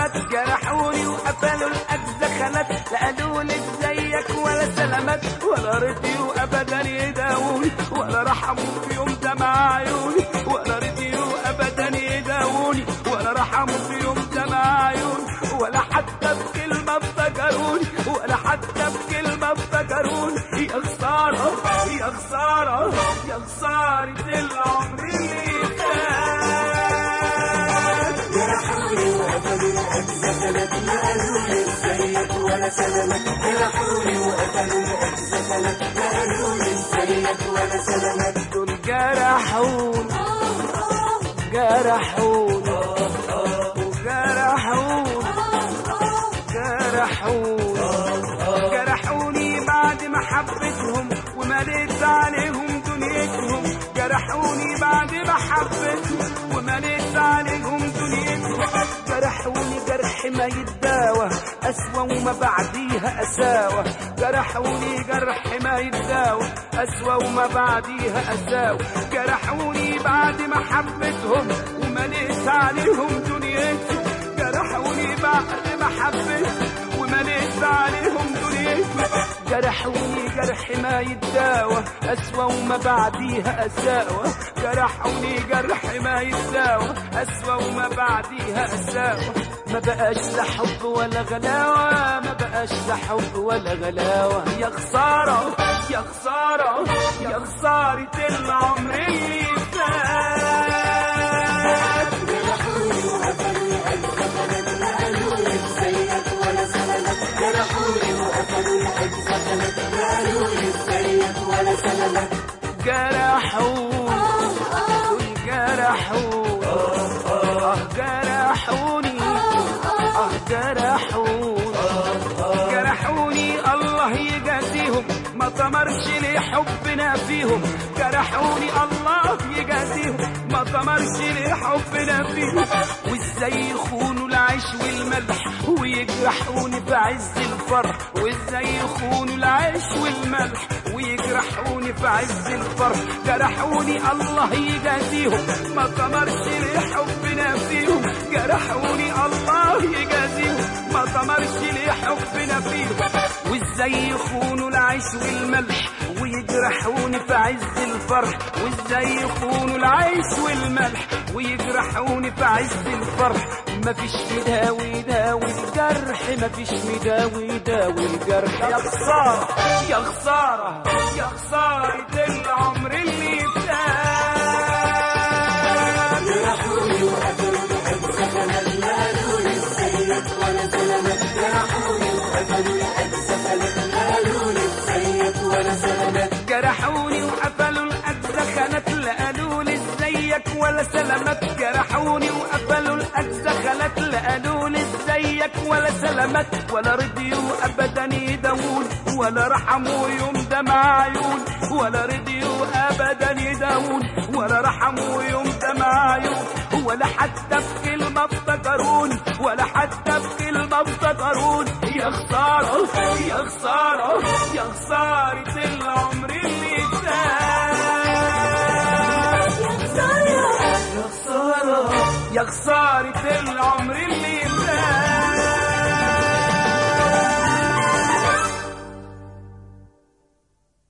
سلامات، جرحوني وقفلوا الأجزخانات، لا قالوا لي ازيك ولا سلامات، ولا رضيوا أبدا يداووني، ولا رحموا في يوم دمع عيوني، ولا رضيوا أبدا يداووني، ولا رحموا في يوم دمع عيوني، ولا حتى بكلمة افتكروني، ولا حتى بكلمة افتكروني. يا خسارة يا خسارة يا خسارة العمر اللي فات. جرحوني وقفلوا الأجزخانات، لا قالوا لي ازيك ولا سلامات، جرحوني وقفلوا الأجزخانات، لا قالوا لي ازيك ولا سلامات. دول جرحوني جرحوني جرحوني بعد ما حبيتهم ومليت عليهم دنيتهم، جرحوني بعد ما حبيتهم ومليت عليهم دنيتهم، جرحوني جرح ما يتداوى أسوأ وما بعديها أساوى، جرحوني جرح ما يتداوى أسوأ وما بعديها أساوى، جرحوني بعد ما حبيتهم ومليت عليهم دنيتهم، جرحوني بعد ما حبيتهم ومليت عليهم دنيتهم، جرحوني جرح ما يتداوى أسوأ وما بعديها أساوى، جرحوني جرح ما يتداوى أسوأ وما بعديها أساوى. ما بقاش لا حب ولا غلاوة، ما بقاش لا حب ولا غلاوة. يا خسارة يا خسارة يا خسارة العمر اللي فات. جرحوني وقفلوا الأجزخانات، لا قالوا لي ازيك ولا سلامات، جرحوني وقفلوا الأجزخانات، لا قالوا لي ازيك ولا سلامات. جرحوني جرحوني جرحوني الله يجازيهم، ما طمرش لي حبنا فيهم، جرحوني الله يجازيهم، ما طمرش لي حبنا فيهم، وازاي يخونوا العيش والملح ويجرحوني في عز الفرح، وازاي يخونوا العيش والملح ويجرحوني في عز الفرح، جرحوني الله يجازيهم، ما طمرش لي حبنا فيهم، جرحوني الله يجازيهم، ما طمرش لي حبنا فيهم، وازاي يخونوا العيش والملح ويجرحوني في عز الفرح، وازاي يخونوا العيش والملح ويجرحوني في عز الفرح. مفيش مداوي يداوي الجرح، مفيش مداوي يداوي الجرح. يا خسارة يا خسارة يا خسارة العمر اللي فات. جرحوني وقفلوا الأجزخانات، لا قالوا لي ازيك ولا سلامات، جرحوني وقفلوا الأجزخانات، لا قالوا لي ازيك ولا سلامات. جرحوني وقفلوا الأجزخانات، لا قالوا لي ازيك ولا سلامات، جرحوني وقفلوا الأجزخانات، لا قالوا لي ازيك ولا سلامات، ولا رضيوا أبدا يداوون، ولا رحموا يوم دمع عيون، ولا رضيوا أبدا يداوون، ولا رحموا يوم دمع عيون، ولا حتى بكلمة افتكروني، ولا حتى بكلمة افتكروني. يا خسارة يا خسارة يا خسارة العمر اللي فات. يا خسارة يا خسارة العمر